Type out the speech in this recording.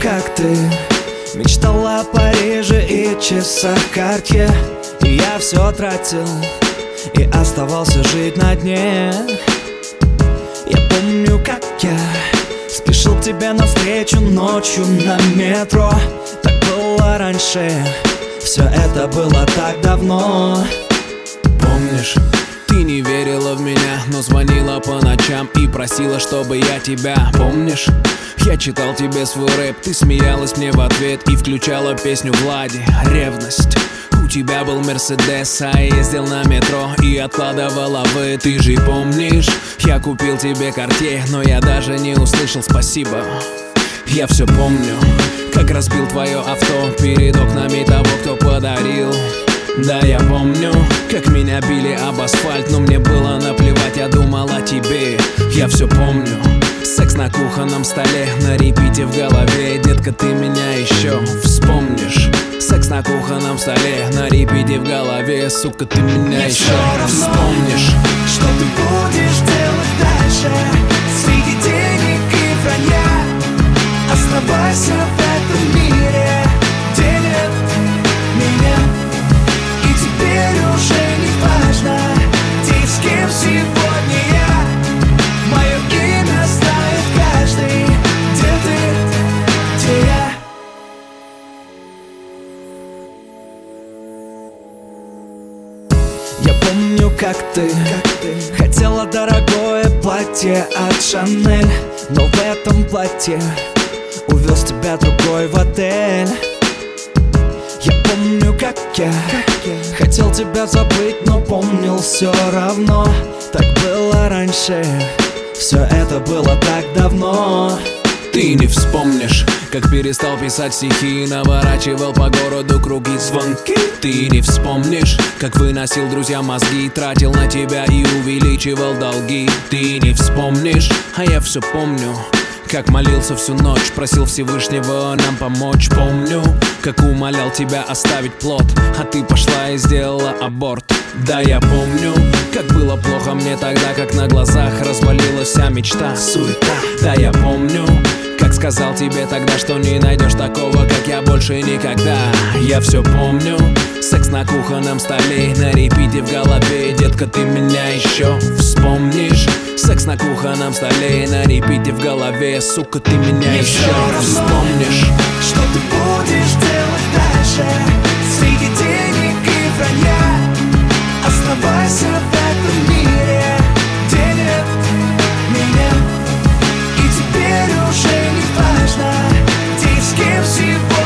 как ты мечтала о Париже и часах Cartier. И я все тратил и оставался жить на дне. Я помню, как я спешил к тебе навстречу ночью на метро. Так было раньше, все это было так давно. Помнишь, ты не верила в меня, но звонила по ночам и просила, чтобы я тебя. Помнишь, я читал тебе свой рэп, ты смеялась мне в ответ и включала песню Влади «Ревность». У тебя был Мерседес, а я ездил на метро и откладывала вы. Ты же помнишь, я купил тебе Cartier, но я даже не услышал спасибо. Я все помню, как разбил твое авто перед окнами того, кто подарил. Да, я помню, как меня били об асфальт, но мне было наплевать, я думал о тебе. Я все помню, секс на кухонном столе, на репите в голове. Детка, ты меня еще вспомнишь. Секс на кухонном столе, на репите в голове. Сука, ты меня еще вспомнишь. Что ты будешь делать дальше среди денег и вранья? Оставайся в этом мире, где нет меня. И теперь уже не важно, где и с кем сегодня я. Мое имя знает каждый, где ты, где я. Я помню, как ты хотела дорогое платье от Шанель, но в этом платье увез тебя другой в отель. Я помню, как я хотел тебя забыть, но помнил все равно. Так было раньше, все это было так давно. Ты не вспомнишь, как перестал писать стихи и наворачивал по городу круги звонки. Ты не вспомнишь, как выносил друзьям мозги, тратил на тебя и увеличивал долги. Ты не вспомнишь, а я все помню, как молился всю ночь, просил Всевышнего нам помочь. Помню, как умолял тебя оставить плод, а ты пошла и сделала аборт. Да, я помню, как было плохо мне тогда, как на глазах развалилась вся мечта, суета. Да, я помню, как сказал тебе тогда, что не найдешь такого, как я, больше никогда. Я все помню, секс на кухонном столе, на репите в голове. Детка, ты меня еще вспомнишь. Секс на кухонном столе, на репите в голове. Сука, ты меня еще вспомнишь. Что ты будешь делать дальше среди денег и вранья? Оставайся в этом мире, где нет меня. И теперь уже не важно, где и с кем сегодня